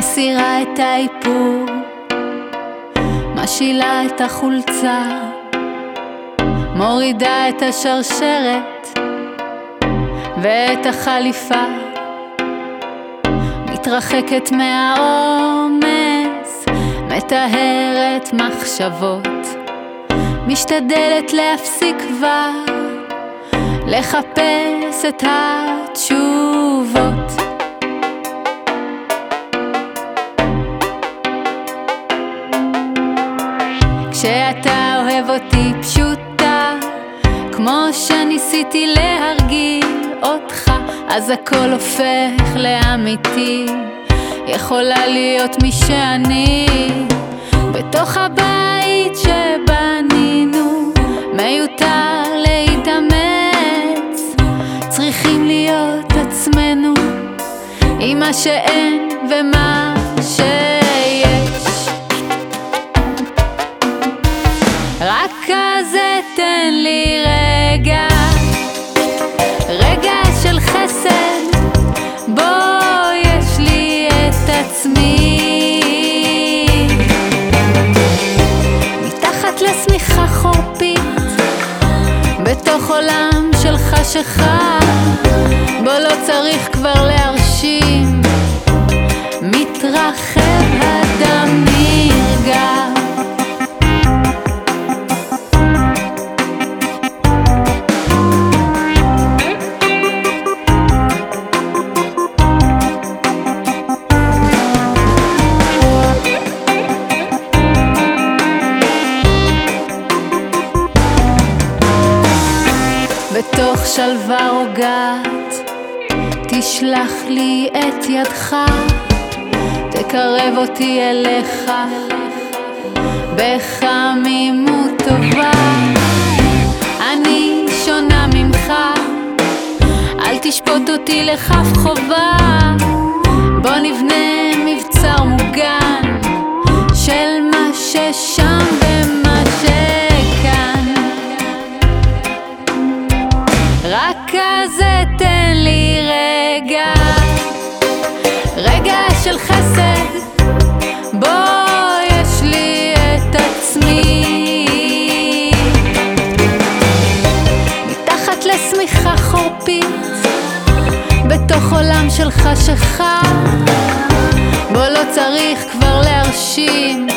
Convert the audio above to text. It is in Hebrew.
מסירה את האיפור, משילה את החולצה, מורידה את השרשרת ואת החליפה, מתרחקת מהעומס, מטהרת מחשבות, משתדלת להפסיק כבר, לחפש את התשובות. כשאתה אוהב אותי פשוטה, כמו שניסיתי להרגיל אותך, אז הכל הופך לאמיתי. יכולה להיות מי שאני, בתוך הבית שבנינו, מיותר להתאמץ, צריכים להיות עצמנו, עם מה שאין ומה שיש. רק כזה תן לי רגע, רגע של חסד, בו יש לי את עצמי, מתחת לשמיכה חורפית, בתוך עולם של חשיכה, בו לא צריך כבר להרשים, מתרחב הדם נרגע. בתוך שלווה רוגעת, תשלח לי את ידך, תקרב אותי אליך, בחמימות טובה. אני שונה ממך, אל תשפוט אותי לכף חובה, בוא נבנה מבצר מוגן, של מה ששם ומה שכאן. רק כזה תן לי רגע, רגע של חסד, בו יש לי את עצמי, מתחת לשמיכה חורפית, בתוך עולם של חשיכה, בו לא צריך כבר להרשים,